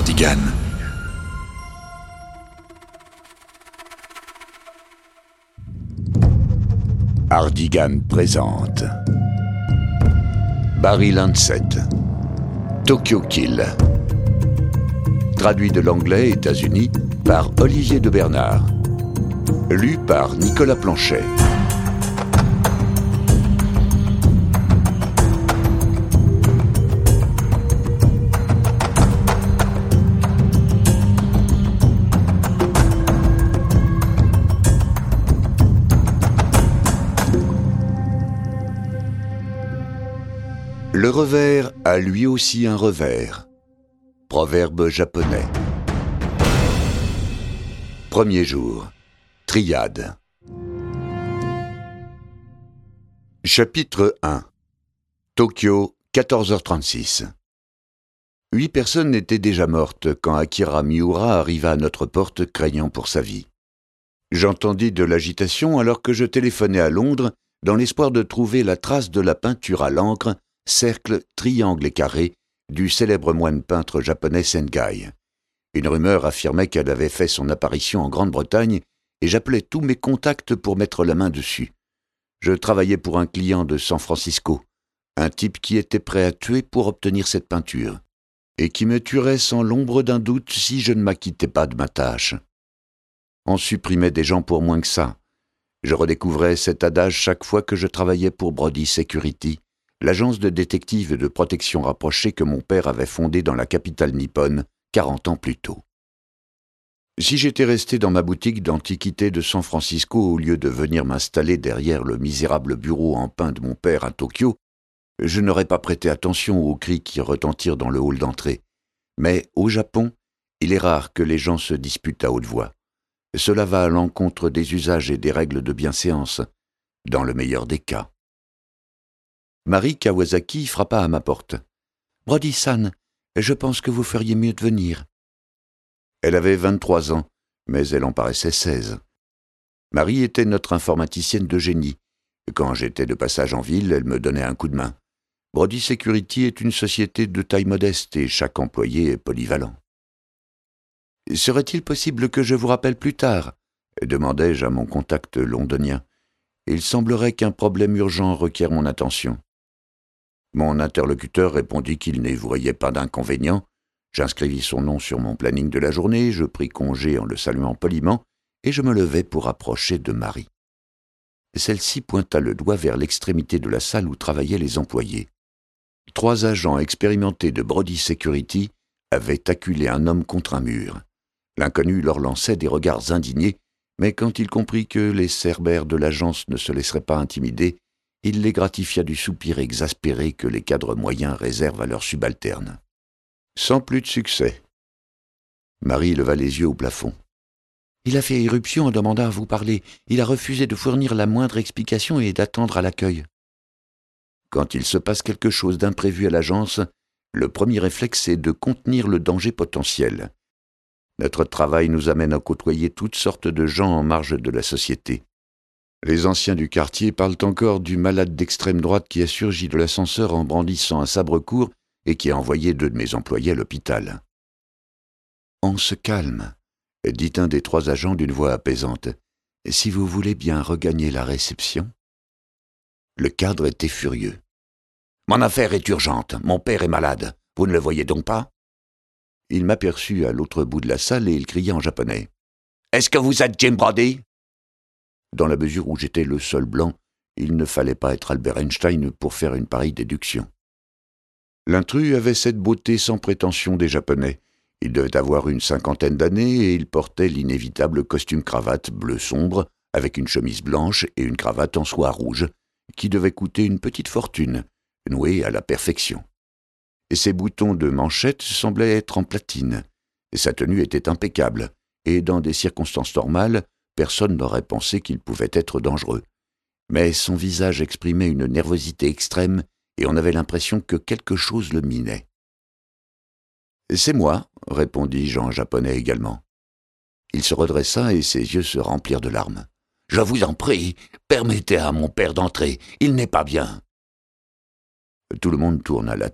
Hardigan. Hardigan présente Barry Lancet, Tokyo Kill. Traduit de l'anglais États-Unis par Olivier de Bernard. Lu par Nicolas Planchet. Le revers a lui aussi un revers. Proverbe japonais. Premier jour. Triade. Chapitre 1. Tokyo, 14h36. 8 personnes étaient déjà mortes quand Akira Miura arriva à notre porte craignant pour sa vie. J'entendis de l'agitation alors que je téléphonais à Londres dans l'espoir de trouver la trace de la peinture à l'encre cercle, triangle et carré du célèbre moine peintre japonais Sengai. Une rumeur affirmait qu'elle avait fait son apparition en Grande-Bretagne et j'appelais tous mes contacts pour mettre la main dessus. Je travaillais pour un client de San Francisco, un type qui était prêt à tuer pour obtenir cette peinture, et qui me tuerait sans l'ombre d'un doute si je ne m'acquittais pas de ma tâche. On supprimait des gens pour moins que ça. Je redécouvrais cet adage chaque fois que je travaillais pour Brody Security, l'agence de détectives et de protection rapprochée que mon père avait fondée dans la capitale nippone 40 ans plus tôt. Si j'étais resté dans ma boutique d'antiquités de San Francisco au lieu de venir m'installer derrière le misérable bureau en pin de mon père à Tokyo, je n'aurais pas prêté attention aux cris qui retentirent dans le hall d'entrée. Mais au Japon, il est rare que les gens se disputent à haute voix. Cela va à l'encontre des usages et des règles de bienséance, dans le meilleur des cas. Mari Kawasaki frappa à ma porte. « Brody-san, je pense que vous feriez mieux de venir. » Elle avait 23 ans, mais elle en paraissait 16. Marie était notre informaticienne de génie. Quand j'étais de passage en ville, elle me donnait un coup de main. Brody Security est une société de taille modeste et chaque employé est polyvalent. « Serait-il possible que je vous rappelle plus tard ?» demandai-je à mon contact londonien. « Il semblerait qu'un problème urgent requiert mon attention. » Mon interlocuteur répondit qu'il n'y voyait pas d'inconvénient. J'inscrivis son nom sur mon planning de la journée, je pris congé en le saluant poliment, et je me levai pour approcher de Marie. Celle-ci pointa le doigt vers l'extrémité de la salle où travaillaient les employés. 3 agents expérimentés de Brody Security avaient acculé un homme contre un mur. L'inconnu leur lançait des regards indignés, mais quand il comprit que les cerbères de l'agence ne se laisseraient pas intimider, il les gratifia du soupir exaspéré que les cadres moyens réservent à leurs subalternes. Sans plus de succès. Marie leva les yeux au plafond. « Il a fait irruption en demandant à vous parler. Il a refusé de fournir la moindre explication et d'attendre à l'accueil. » Quand il se passe quelque chose d'imprévu à l'agence, le premier réflexe est de contenir le danger potentiel. Notre travail nous amène à côtoyer toutes sortes de gens en marge de la société. Les anciens du quartier parlent encore du malade d'extrême droite qui a surgi de l'ascenseur en brandissant un sabre court et qui a envoyé 2 de mes employés à l'hôpital. « On se calme », dit un des 3 agents d'une voix apaisante. « Si vous voulez bien regagner la réception ?» Le cadre était furieux. « Mon affaire est urgente, mon père est malade, vous ne le voyez donc pas ?» Il m'aperçut à l'autre bout de la salle et il cria en japonais. « Est-ce que vous êtes Jim Brody ?» Dans la mesure où j'étais le seul blanc, il ne fallait pas être Albert Einstein pour faire une pareille déduction. L'intrus avait cette beauté sans prétention des Japonais. Il devait avoir une 50aine d'années et il portait l'inévitable costume-cravate bleu sombre avec une chemise blanche et une cravate en soie rouge qui devait coûter une petite fortune, nouée à la perfection. Et ses boutons de manchette semblaient être en platine. Et sa tenue était impeccable et dans des circonstances normales, personne n'aurait pensé qu'il pouvait être dangereux. Mais son visage exprimait une nervosité extrême et on avait l'impression que quelque chose le minait. « C'est moi, » répondis-je en japonais également. Il se redressa et ses yeux se remplirent de larmes. « Je vous en prie, permettez à mon père d'entrer, il n'est pas bien. » Tout le monde tourna la